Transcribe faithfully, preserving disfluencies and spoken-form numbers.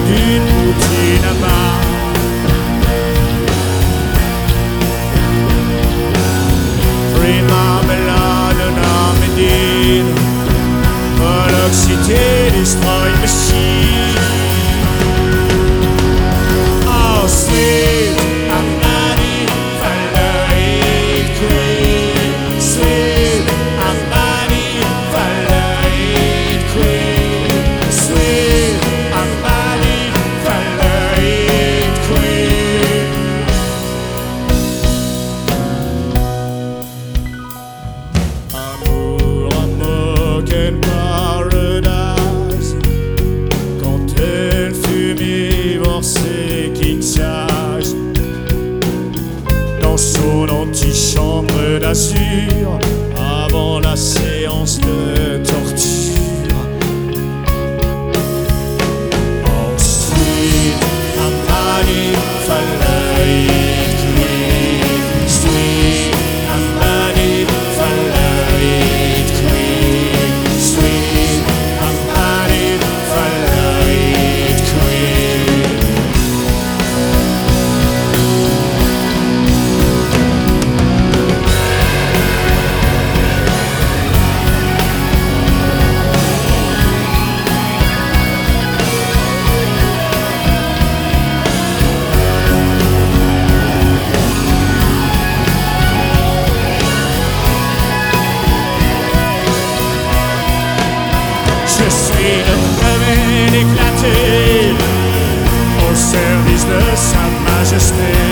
d'une poutine à part. Free marmalade and Armadine, Pollock City destroy machine. Oh, sweet Armani, Valerie Queen. Sweet Armani, Valerie Queen. Sweet Armani, Valerie Queen. Amour, amour, quel paradise. Quand elle fut divorcée, king size, dans son antichambre d'azur, avant la séance de torture. Oh, sweet Armani, Valerie Queen. Sweet Armani, Valerie Queen. Sweet Armani, Valerie Queen. Je suis le premier éclaté au service de Sa Majesté.